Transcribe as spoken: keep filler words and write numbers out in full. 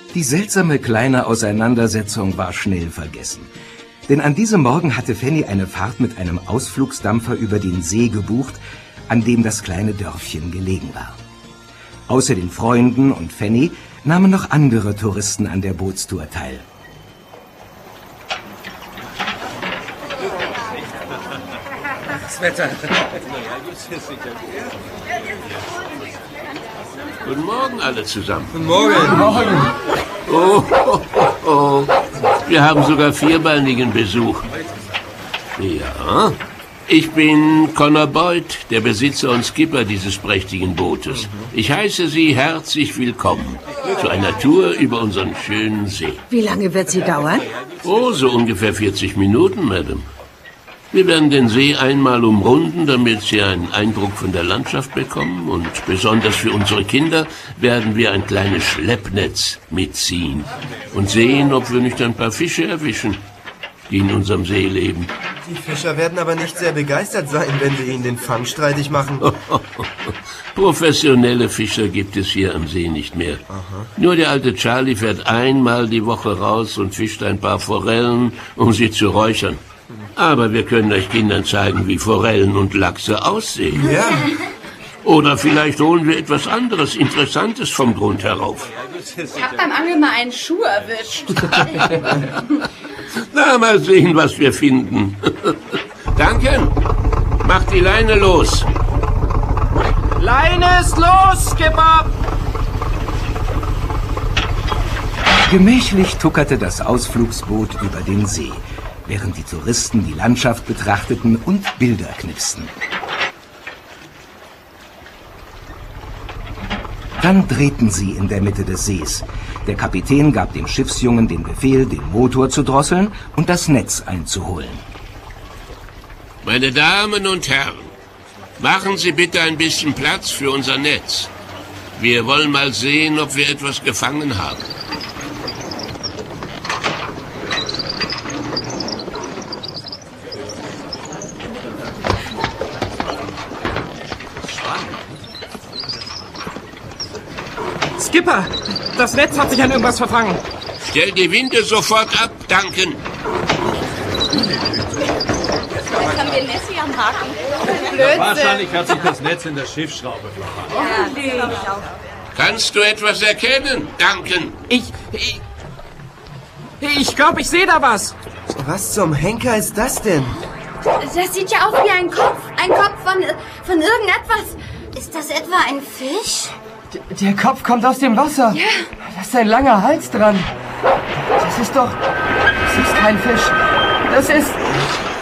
Die seltsame kleine Auseinandersetzung war schnell vergessen. Denn an diesem Morgen hatte Fanny eine Fahrt mit einem Ausflugsdampfer über den See gebucht, an dem das kleine Dörfchen gelegen war. Außer den Freunden und Fanny nahmen noch andere Touristen an der Bootstour teil. Das Wetter. Guten Morgen alle zusammen. Guten Morgen. Guten Morgen. Oh, oh, oh, oh. Wir haben sogar vierbeinigen Besuch. Ja, ich bin Connor Boyd, der Besitzer und Skipper dieses prächtigen Bootes. Ich heiße Sie herzlich willkommen zu einer Tour über unseren schönen See. Wie lange wird sie dauern? Oh, so ungefähr vierzig Minuten, Madame. Wir werden den See einmal umrunden, damit Sie einen Eindruck von der Landschaft bekommen. Und besonders für unsere Kinder werden wir ein kleines Schleppnetz mitziehen und sehen, ob wir nicht ein paar Fische erwischen, die in unserem See leben. Die Fischer werden aber nicht sehr begeistert sein, wenn wir ihnen den Fang streitig machen. Professionelle Fischer gibt es hier am See nicht mehr. Aha. Nur der alte Charlie fährt einmal die Woche raus und fischt ein paar Forellen, um sie zu räuchern. Aber wir können euch Kindern zeigen, wie Forellen und Lachse aussehen. Ja. Oder vielleicht holen wir etwas anderes, Interessantes vom Grund herauf. Ich hab beim Angeln mal einen Schuh erwischt. Na, mal sehen, was wir finden. Duncan, mach die Leine los. Leine ist los, Skipper! Gemächlich tuckerte das Ausflugsboot über den See, während die Touristen die Landschaft betrachteten und Bilder knipsten. Dann drehten sie in der Mitte des Sees. Der Kapitän gab dem Schiffsjungen den Befehl, den Motor zu drosseln und das Netz einzuholen. Meine Damen und Herren, machen Sie bitte ein bisschen Platz für unser Netz. Wir wollen mal sehen, ob wir etwas gefangen haben. Skipper, das Netz hat sich an irgendwas verfangen. Stell die Winde sofort ab, Duncan. Jetzt haben wir Nessie am Haken. Ja, wahrscheinlich hat sich das Netz in der Schiffsschraube verfangen. Ja, Kannst du etwas erkennen, Duncan? Ich... Ich, ich glaube, ich sehe da was. Was zum Henker ist das denn? das sieht ja aus wie ein Kopf. Ein Kopf von, von irgendetwas. Ist das etwa ein Fisch? Der Kopf kommt aus dem Wasser. Ja. Da ist ein langer Hals dran. Das ist doch... Das ist kein Fisch. Das ist...